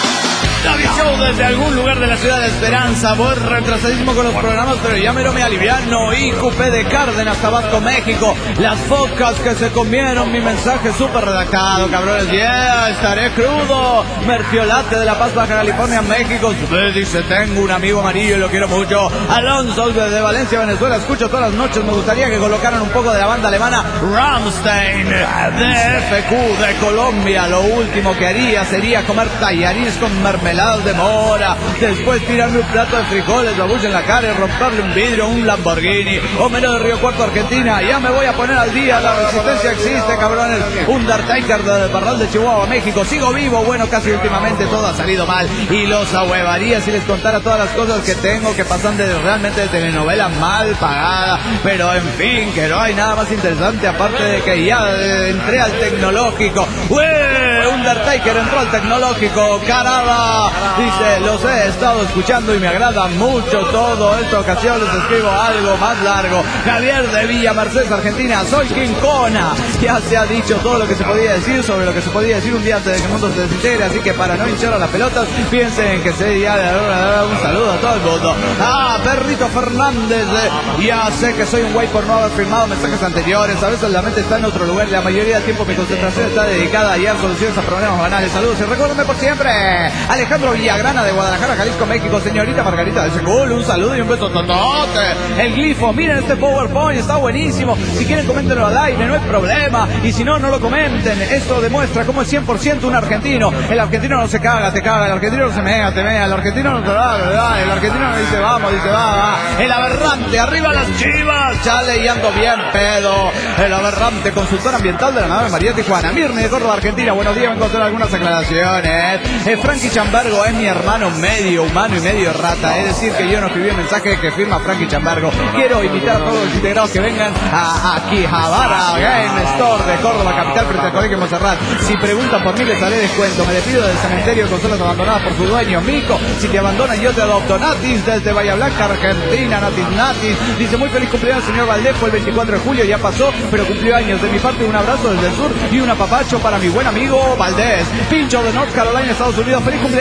David Show desde algún lugar de la ciudad de Esperanza. Voy retrasadísimo con los programas, pero ya me lo me aliviano. I Q P de Cárdenas, Tabasco, México. Las focas que se comieron mi mensaje súper redactado, cabrones. Yeah, estaré crudo. Merfiolate de La Paz, Baja California, México. Usted dice: tengo un amigo amarillo y lo quiero mucho. Alonso desde Valencia, Venezuela. Escucho todas las noches. Me gustaría que colocaran un poco de la banda alemana Rammstein. De F Q de Colombia. Lo último que haría sería comer tallarines con mermelada de mora, después tirarme un plato de frijoles, babucha en la cara y romperle un vidrio, un Lamborghini. Homero de Río Cuarto, Argentina. Ya me voy a poner al día, la resistencia existe, cabrones. Undertaker de Barral de Chihuahua, México. Sigo vivo, bueno, casi últimamente todo ha salido mal y los ahuevaría si les contara todas las cosas que tengo, que pasan de realmente de telenovela mal pagada, pero en fin, que no hay nada más interesante aparte de que ya eh, entré al tecnológico. ¡Ué! Undertaker entró al tecnológico, caramba. Dice: los he estado escuchando y me agrada mucho todo. Esta ocasión les escribo algo más largo. Javier de Villa Mercedes, Argentina. Soy Quincona. Ya se ha dicho todo lo que se podía decir sobre lo que se podía decir un día antes de que el mundo se desintegre, así que para no hinchar a las pelotas, piensen que se ya de un saludo a todo el mundo. Ah, Perrito Fernández. Ya sé que soy un güey por no haber firmado mensajes anteriores. A veces la mente está en otro lugar. La mayoría del tiempo mi concentración está dedicada a hallar soluciones a problemas banales. Saludos y recuérdenme por siempre. Alejandro Villagrana de Guadalajara, Jalisco, México. Señorita Margarita de Secul, un saludo y un beso totote. El glifo, miren este PowerPoint, está buenísimo. Si quieren, coméntenlo al aire, no hay problema. Y si no, no lo comenten. Esto demuestra cómo es cien por ciento un argentino. El argentino no se caga, te caga. El argentino no se mea, te mea. El argentino no te da, ¿verdad? El argentino no dice vamos, dice va, va. El aberrante, arriba las chivas. Chale y ando bien pedo. El aberrante, consultor ambiental de la nave María Tijuana. Mirne de Córdoba, Argentina. Buenos días, vengo a hacer algunas aclaraciones. Eh, Frankie Chambergo es mi hermano medio humano y medio rata. Es decir, que yo no escribí el mensaje que firma Frankie Chambergo. Quiero invitar a todos los integrados que vengan a Akihabara Game Store de Córdoba, capital, frente al Colegio Monserrat. Si preguntan por mí, les haré descuento. Me despido del cementerio de consolas abandonadas por su dueño, Mico. Si te abandonan, yo te adopto. Natis, desde Bahía Blanca, Argentina. Natis, Natis. Dice: muy feliz cumpleaños, señor Valdés. Fue el veinticuatro de julio, ya pasó, pero cumplió años. De mi parte, un abrazo desde el sur y un apapacho para mi buen amigo Valdés. Pincho de North Carolina, Estados Unidos. Feliz cumpleaños,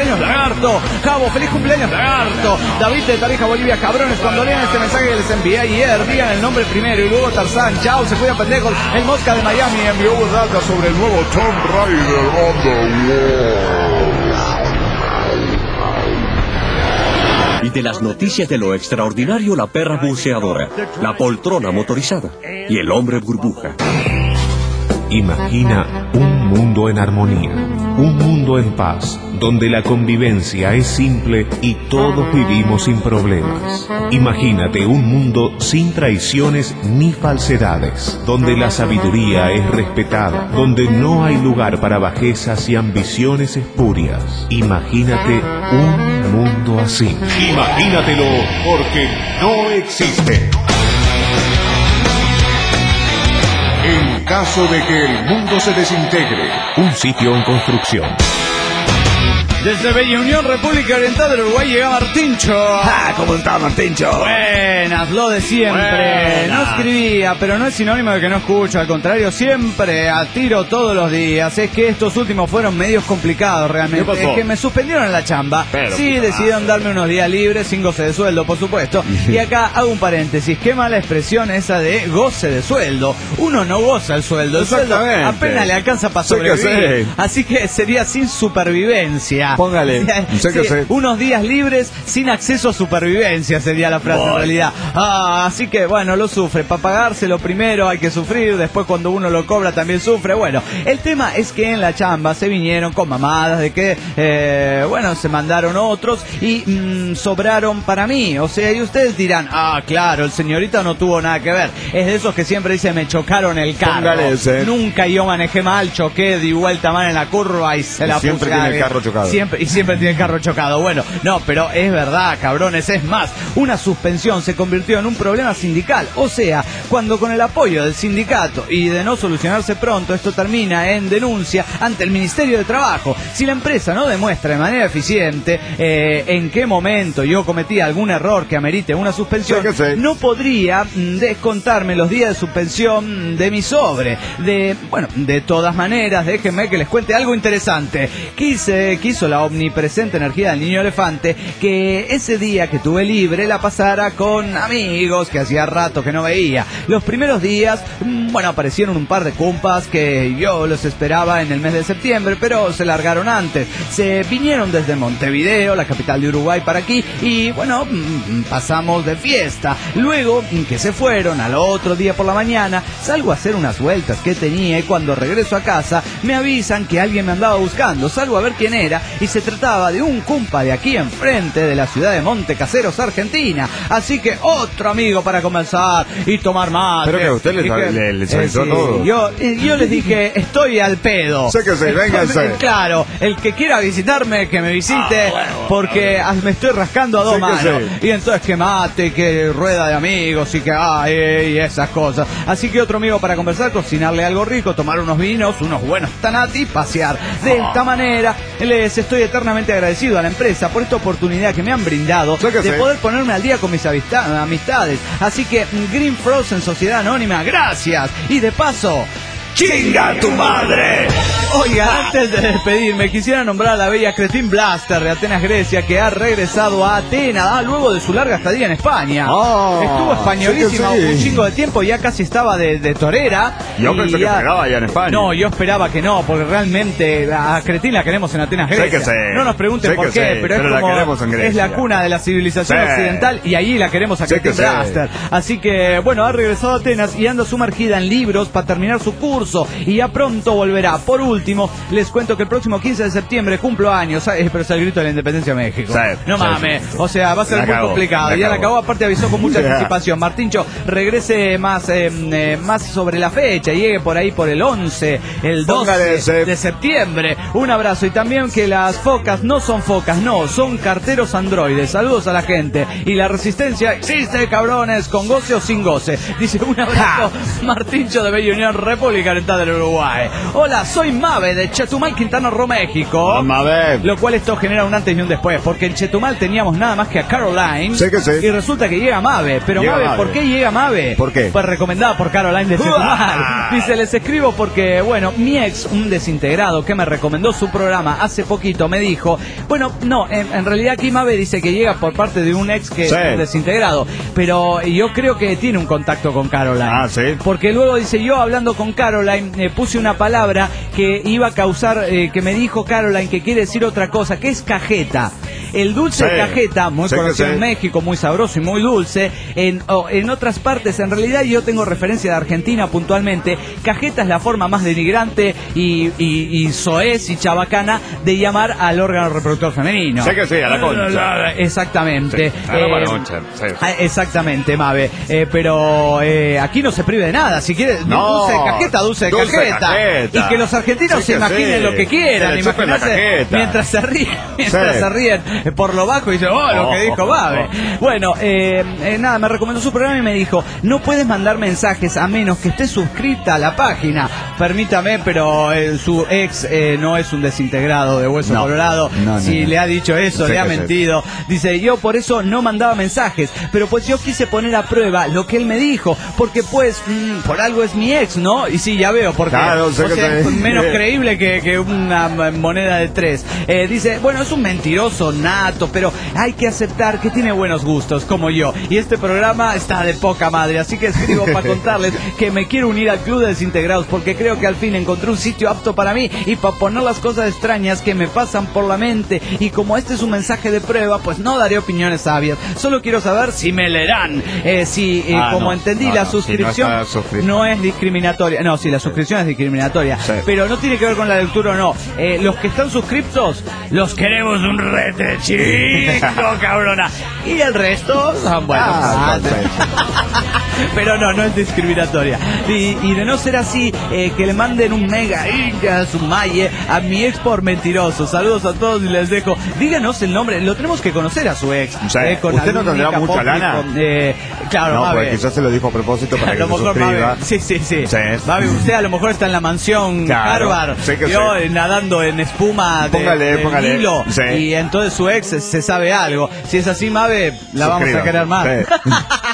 cumpleaños, lagarto. Cabo, feliz cumpleaños, lagarto. David de Tarija, Bolivia, cabrones, cuando lean este mensaje que les envié ayer, digan el nombre primero y luego Tarzán. Chao, se cuidan pendejos. El Mosca de Miami envió voz alta sobre el nuevo Tomb Raider Underworld. Y de las noticias de lo extraordinario, la perra buceadora, la poltrona motorizada y el hombre burbuja. Imagina un mundo en armonía, un mundo en paz, donde la convivencia es simple y todos vivimos sin problemas. Imagínate un mundo sin traiciones ni falsedades, donde la sabiduría es respetada, donde no hay lugar para bajezas y ambiciones espurias. Imagínate un mundo así. Imagínatelo, porque no existe. En caso de que el mundo se desintegre, un sitio en construcción. Desde Bella Unión, República Oriental del Uruguay, llega Martincho. Ah, ¿cómo está, Martincho? Buenas, lo de siempre. Buenas. No escribía, pero no es sinónimo de que no escucho. Al contrario, siempre a tiro todos los días. Es que estos últimos fueron medios complicados realmente. ¿Qué pasó? Es que me suspendieron en la chamba. Pero, sí, decidieron darme unos días libres sin goce de sueldo, por supuesto. Y acá hago un paréntesis. Qué mala expresión esa de goce de sueldo. Uno no goza el sueldo. El sueldo Exactamente. apenas le alcanza para Sé que sobrevivir. sé. Así que sería sin supervivencia. Póngale. Sé que Sí, sé. unos días libres sin acceso a supervivencia sería la frase en realidad. Ah, así que bueno, lo sufre. Para pagárselo primero hay que sufrir, después cuando uno lo cobra también sufre. Bueno, el tema es que en la chamba se vinieron con mamadas de que, eh, bueno, se mandaron otros y mmm, sobraron para mí. O sea, y ustedes dirán, ah, claro, el señorita no tuvo nada que ver. Es de esos que siempre dice, me chocaron el carro. Póngale ese. Nunca yo manejé mal, choqué, di vuelta mal en la curva y se la Siempre puse a- tiene el carro chocado. Siempre, y siempre tiene el carro chocado. Bueno, no, pero es verdad, cabrones. Es más, una suspensión se convirtió en un problema sindical. O sea, cuando con el apoyo del sindicato y de no solucionarse pronto, esto termina en denuncia ante el Ministerio de Trabajo. Si la empresa no demuestra de manera eficiente eh, en qué momento yo cometí algún error que amerite una suspensión, Sí que sí. no podría mm, descontarme los días de suspensión de mi sobre. De, bueno, de todas maneras, déjenme que les cuente algo interesante. Quise, quiso la omnipresente energía del niño elefante que ese día que tuve libre la pasara con amigos que hacía rato que no veía. Los primeros días, mm, bueno, aparecieron un par de compas que yo los esperaba en el mes de septiembre, pero se largaron antes. Se vinieron desde Montevideo, la capital de Uruguay, para aquí y bueno, mm, pasamos de fiesta. Luego mm, que se fueron, al otro día por la mañana, salgo a hacer unas vueltas que tenía y cuando regreso a casa me avisan que alguien me andaba buscando. Salgo a ver quién era y se trataba de un compa de aquí enfrente de la ciudad de Montecaseros, Argentina. Así que otro amigo para conversar y tomar mate. Pero que a usted les Y a- que- le- les eh, avisó sí, todo. Yo, eh, yo les dije, estoy al pedo. Sé que sí, vénganse. Claro, el que quiera visitarme, que me visite, porque ah, me estoy rascando a dos Sé que manos. sí. Y entonces que mate, que rueda de amigos y que ay, y esas cosas. Así que otro amigo para conversar, cocinarle algo rico, tomar unos vinos, unos buenos tanati, pasear. De esta manera les estoy eternamente agradecido a la empresa por esta oportunidad que me han brindado Sé que de sí. poder ponerme al día con mis avista- amistades. Así que Green Frozen Sociedad Anónima, gracias. Y de paso, ¡Chinga tu madre! oiga, antes de despedirme, quisiera nombrar a la bella Christine Blaster de Atenas, Grecia, que ha regresado a Atenas ah, luego de su larga estadía en España. Ah, Estuvo españolísima sí que sí. un chingo de tiempo, ya casi estaba de, de torera. Yo y pensé que ya- pegaba allá en España. No, yo esperaba que no, porque realmente a Christine la queremos en Atenas, Sé Grecia. que sí. No nos pregunten Sé por que qué, sí, pero, pero es la como queremos en Grecia. es la cuna de la civilización Sí. occidental y ahí la queremos a Sé que Christine sí. Blaster. Así que, bueno, ha regresado a Atenas y anda sumergida en libros para terminar su curso y ya pronto volverá. Por último, les cuento que el próximo quince de septiembre cumplo años, ¿sabes? Pero es el grito de la independencia de México. Sí, no sí, mames, sí. o sea, va a ser La muy cagó, complicado. la Ya la cagó. acabó, aparte avisó con mucha Ya. anticipación. Martincho, regrese más, eh, eh, más sobre la fecha, llegue por ahí por el once, el Póngale doce ese. de septiembre. Un abrazo y también que las focas no son focas, no, son carteros androides. Saludos a la gente. Y la resistencia existe, cabrones, con goce o sin goce. Dice un abrazo, Martincho de Bella Unión, República calentada del Uruguay. Hola, soy Mabe de Chetumal, Quintana Roo, México. Ah, Mabe. Lo cual esto genera un antes y un después, porque en Chetumal teníamos nada más que a Caroline. Sí que sí. Y resulta que llega Mabe. Pero Llega Mabe, Mabe. ¿por qué llega Mabe? ¿Por qué? Pues recomendada por Caroline de Chetumal. Dice, les escribo porque, bueno, mi ex, un desintegrado que me recomendó su programa hace poquito, me dijo, bueno, no, en, en realidad aquí Mabe dice que llega por parte de un ex que Sí. es un desintegrado, pero yo creo que tiene un contacto con Caroline. Ah, ¿sí? Porque luego dice, yo hablando con Caroline, eh, puse una palabra que iba a causar, eh, que me dijo Caroline que quiere decir otra cosa, que es cajeta. El dulce Sí. de cajeta, muy Sí que conocido sí. en México, muy sabroso y muy dulce. En, oh, en otras partes, en realidad yo tengo referencia de Argentina puntualmente. Cajeta es la forma más denigrante y, y, y soez y chabacana de llamar al órgano reproductor femenino. Sí que sí, a la concha. Exactamente. Sí, a la concha, sí. ah, Exactamente, Mabe. Eh, pero eh, aquí no se prive de nada. Si quieres, No. dulce de cajeta, dulce de Dulce de cajeta. cajeta. Y que los argentinos Sí se que imaginen sí. lo que quieran. Que le chupen la Imaginarse cajeta. mientras se ríen, mientras Sí. se ríen eh, por lo bajo y dicen, oh, lo que Oh, dijo oh, Mabe. oh. Bueno, eh, eh, nada, me recomendó su programa y me dijo, no puedes mandar mensajes a menos que estés suscrita a la página. Permítame, pero eh, su ex eh, no es un desintegrado de Hueso No. Colorado. No, no, si no. le ha dicho eso, Sí le ha que sí. mentido. Dice, yo por eso no mandaba mensajes, pero pues yo quise poner a prueba lo que él me dijo, porque pues mm, por algo es mi ex, ¿no? Y sí, ya veo, porque Claro, sé o que sea, sí. menos creíble que, que una moneda de tres. Eh, dice, bueno, es un mentiroso nato, pero hay que aceptar que tiene buenos gustos, como yo. Y este programa está de poca madre, así que escribo para contarles que me quiero unir al Club de Desintegrados, porque creo que al fin encontré un sitio apto para mí y para poner las cosas extrañas que me pasan por la mente. Y como este es un mensaje de prueba, pues no daré opiniones sabias. Solo quiero saber si me leerán. Eh, si, eh, Ah, como no, entendí, no, la no, suscripción si no está suscrito. no es discriminatoria. No, sí, la suscripción es discriminatoria. Sí. Pero no tiene que ver con la lectura o no. Eh, los que están suscriptos, los queremos un rete chico, cabrona. Y el resto son buenos. Ah, Pero no, no es discriminatoria. Y, y de no ser así, eh, que le manden un mega inca, su maye, a mi ex por mentiroso. Saludos a todos y les dejo. Díganos el nombre, lo tenemos que conocer a su ex. Sí. Eh, con ¿Usted no algún tendrá mica mucha apócrifo. lana? Eh, claro, No, Mabe. porque quizás se lo dijo a propósito para A que lo se mejor suscriba. Mabe, sí, sí, sí. Sí. Mabe, usted a lo mejor está en la mansión Claro, Harvard, sí que yo sí. eh, nadando en espuma de, Póngale, del póngale. Nilo, Sí. y entonces su ex se sabe algo. Si es así, Mabe, la vamos a Suscriba. querer más. Sí.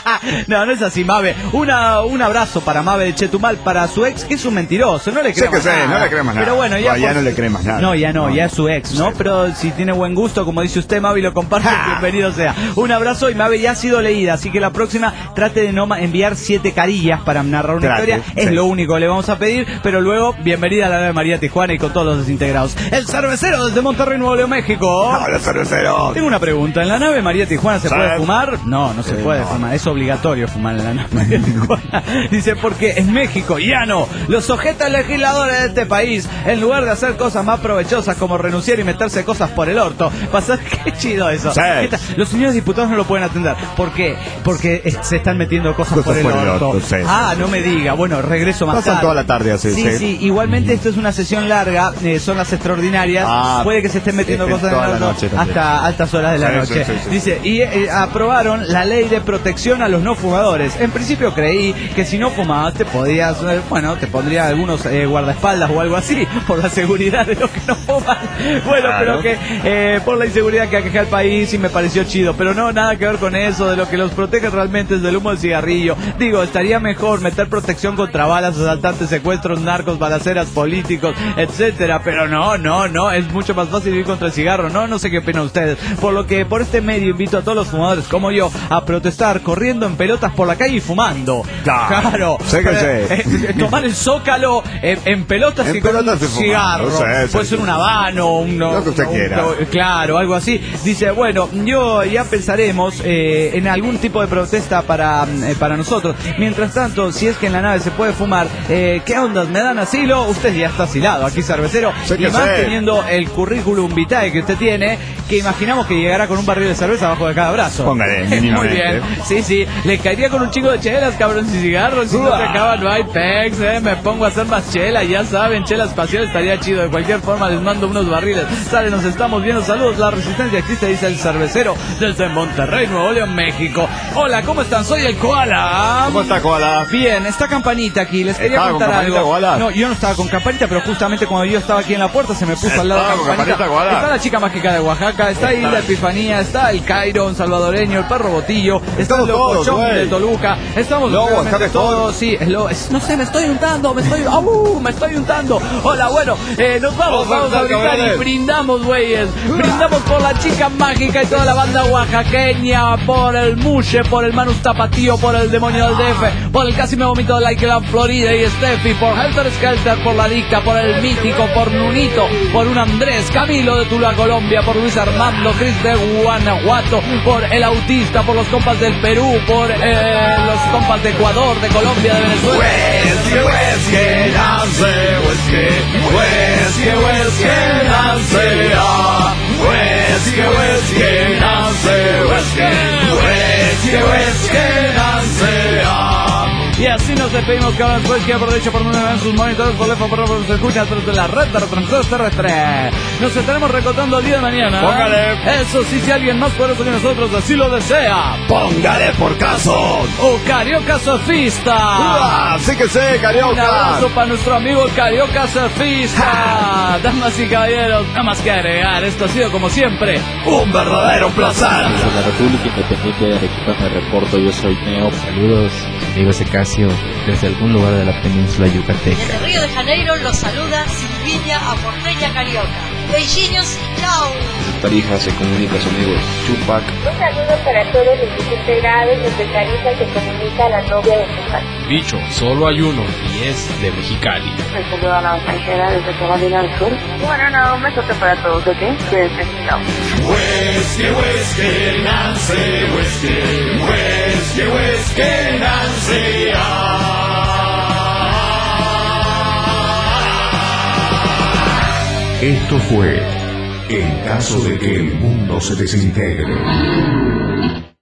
No, no es así, Mabe. Una, un abrazo para Mabe de Chetumal, para su ex, que es un mentiroso, no le Sí creemos que sí, nada. no le creemos nada. Pero bueno, ya, No, ya por- no le creemos nada. No, ya no, No, ya no. es su ex, ¿no? Sí. Pero si tiene buen gusto, como dice usted, Mabe, y lo comparte, ¡Ja! bienvenido sea. Un abrazo, y Mabe ya ha sido leída, así que la próxima trate de no ma- enviar siete carillas para narrar una Trate, historia. Es sí. lo único que le vamos a pedir, pero luego, bienvenida a la nave María Tijuana y con todos los desintegrados. El cervecero desde Monterrey, Nuevo León, México. Hola, cervecero. Tengo una pregunta, ¿en la nave María Tijuana se Sí. puede fumar? No, no se Sí, puede no. fumar, es obligatorio fumar en la nave María Tijuana. Dice, porque en México ya no, los ojetas legisladores de este país, en lugar de hacer cosas más provechosas como renunciar y meterse cosas por el orto, pasa, qué chido eso. Sí. ¿Qué tal? Los señores diputados no lo pueden atender. ¿Por qué? Porque eh, se están metiendo cosas, Cosas por el por el orto. orto, sí. Ah, no me diga, bueno, regreso más Pasan tarde. toda la tarde así, Sí, sí. sí, igualmente esto es una sesión larga, eh, son las extraordinarias, Ah, puede que se estén metiendo es que cosas en toda el la orto noche también. hasta altas horas de la Sí, noche. sí, sí, sí. Dice, y eh, aprobaron la ley de protección a los no fumadores. En principio creí que si no fumabas te podías, eh, bueno, te pondría algunos eh, guardaespaldas o algo así, por la seguridad de los que no fuman. Bueno, Claro. pero que eh, por la inseguridad que aqueja el país, y me pareció chido, pero no, nada que ver con eso. De lo que los protege realmente es del humo del cigarrillo. Digo, estaría mejor meter protección contra balas, asaltantes, secuestros, narcos, balaceras, políticos, etcétera, pero no, no, no, es mucho más fácil ir contra el cigarro. No, no sé qué opinan ustedes. Por lo que por este medio invito a todos los fumadores como yo a protestar corriendo en pelotas por la calle y fumando. Claro. Sí que Eh, sí. eh, tomar el zócalo en, en pelotas En y con pelotas un y fumando, cigarro. sí, sí, Puede sí. ser un habano, un, Lo que usted un- quiera. un- claro, algo así. Dice, bueno, yo ya pensaremos eh, en algún tipo de protesta para, eh, para nosotros. Mientras tanto, si es que en la nave se puede fumar, eh, ¿qué ondas? ¿Me dan asilo? Usted ya está asilado aquí, cervecero. Sí Y que más sé. teniendo el currículum vitae que usted tiene, que imaginamos que llegará con un barril de cerveza abajo de cada brazo. Póngale, Muy mínimamente. bien, sí, sí. Le caería con un chingo de chelas, cabrón, y cigarros. Si no se acaba, no hay pex, eh. Me pongo a hacer más chela, ya saben, chela espacial estaría chido. De cualquier forma, les mando unos barriles. Sale, nos estamos viendo. Saludos, la resistencia existe, dice el cervecero desde Monterrey, Nuevo León, México. Hola, ¿cómo están? Soy el Koala. ¿Cómo está, Koala? Bien, está Campanita aquí. Les quería ¿Estaba contar con Campanita, algo. Koala? No, yo no estaba con Campanita, pero justamente cuando yo estaba aquí en la puerta se me puso al lado de ¿Estaba con Campanita. Campanita, Koala? Está la chica mágica de Oaxaca, está ahí la Epifanía, está el Cairo, un salvadoreño, el perro Botillo, está Estamos el todos, locochón güey. de Toluca. Estamos Lobo, realmente está mejor. todos, sí, es lo- es- no sé, me estoy untando, me estoy, ¡au! Me estoy untando. Hola, bueno, eh, nos vamos, Vamos a vamos a untar, brindar y cabrones. brindamos, güeyes. Brindamos por la chica mágica y toda la banda oaxaqueña, por el Mushe, por el Manus Tapatío, por el demonio del D F, por el casi me vomito de Like la Florida y Steffi, por Helter Skelter, por la Dicta, por el Mítico, por Nunito, por un Andrés, Camilo de Tula, Colombia, por Luis Armando, Cris de Guanajuato, por el Autista, por los compas del Perú, por eh, los compas de Ecuador, de Colombia, de Venezuela. Whisky, whisky, nace, whisky, whisky, whisky, nace, ah. Whisky, whisky, nace, whisky, whisky, whisky, nace, ah. Y así nos despedimos, cabrón. Después que aprovecho por donde ven sus monitores, por lejos, por donde se escucha a través de la red de retransmisores terrestres. Nos estaremos recotando el día de mañana. Póngale. Eso sí, si alguien más poderoso que nosotros así lo desea. Póngale por caso. O Carioca Surfista. Ah, sí que sé, Un Carioca. abrazo para nuestro amigo el Carioca Surfista. Damas y caballeros, nada más que agregar. Esto ha sido como siempre Un verdadero placer. De la República Independiente de Arequipa me reporto, yo soy Neo. Saludos, amigos Ecasio, desde algún lugar de la península yucateca. Desde Río de Janeiro los saluda Silviña a Porteña Carioca. Beijinhos y chao. Tarija se comunica a su amigo Chupac. Un saludo para todos los diecisiete grados desde Tarija se comunica a la novia de Tupac. Bicho, solo hay uno y es de Mexicali. Un saludo a la extranjera desde Carolina del Sur. Bueno, no, un besote para todos, ¿ok? Cuídense, chao. Whisky, whisky, Nancy, whisky, whisky, whisky, Nancy, ah. Esto fue En caso de que el mundo se desintegre.